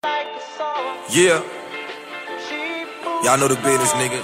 Yeah, y'all know the business, nigga.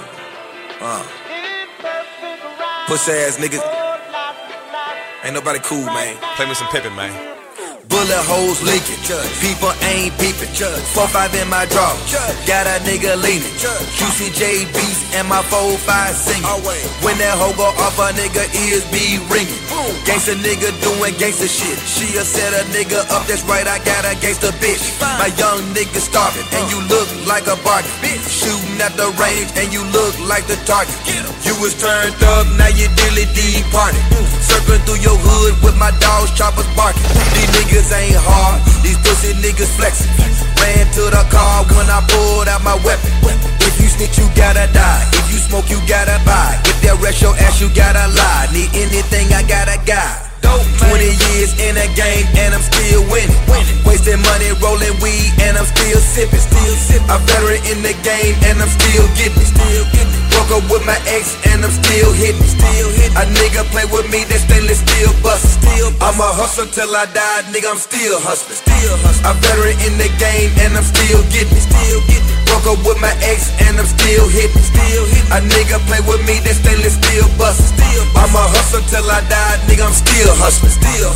Pussy ass niggas. Ain't nobody cool, man. Play me some Pippin, man. Bullet holes leaking, people ain't peeping. 4-5 in my draw, got a nigga leaning. QCJ beats and my 4-5 singing. When that hoe go off, a nigga ears be ringing. Gangsta nigga doing gangsta shit. She'll set a nigga up, that's right, I got a gangsta bitch. My young nigga starving, and you look like a bargain. Shooting at the range, and you look like the target. You was turned up, now you dilly departed. Circling through your hood with my dogs, choppers barking. These niggas ain't hard, these pussy niggas flexing. Ran to the car when I pulled out my weapon. If you snitch, you gotta die. If you smoke, you gotta buy. If they arrest your ass, you gotta lie. Need anything, I got a guy. 20 years in the game and I'm still winning. Wasting money, rolling weed and I'm still sipping. A veteran in the game and I'm still getting it. Broke up with my ex and I'm still hitting. A nigga play with me, that stainless steel bust. I'm a hustler till I die, nigga, I'm still hustling. A veteran in the game and I'm still getting it. Broke up with my ex and I'm still hitting. A nigga play with me, that stainless steel bust. I'm a hustler till I die, nigga, I'm still hustling.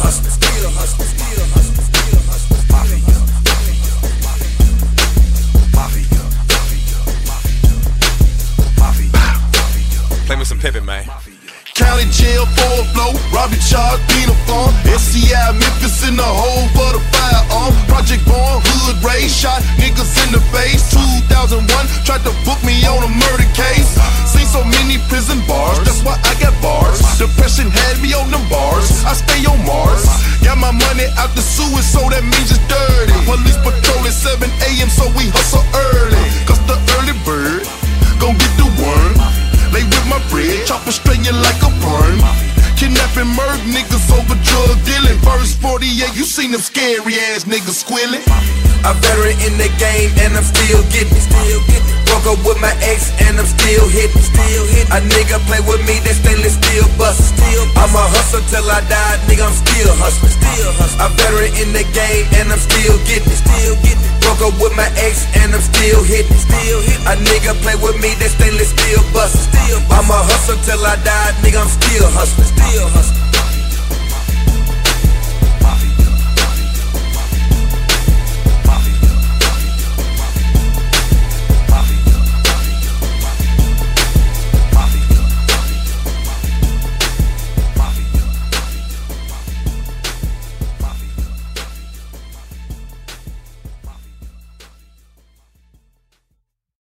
Play me some Pippin, man. County jail for a flow, Robbie charged, penal farm. SCI Memphis in the hole for the firearm. Project Born, hood race, shot niggas in the face. 2001, tried to book me on a murder case. Seen so many prison bars, that's why I got bars. Depression had me on them bars, I stay on Mars. Got my money out the sewage, so that means it's dirty. Police patrol at 7 a.m, so we hustle early. Cause the early bird gon' get the worm. Lay with my bread, chopper straight you like a worm. Kidnapping murk niggas over drug dealing. First 48, you seen them scary ass niggas squealing. A veteran in the game and I'm still getting it. Broke up with my ex and I'm still hitting. A nigga play with me, that stainless steel bust. I'm a hustler till I die, nigga, I'm still hustling. A veteran in the game and I'm still getting it. Broke up with my ex and I'm still hitting. A nigga play with me, that stainless steel bust. I'm a hustler till I die, nigga, I'm still hustling.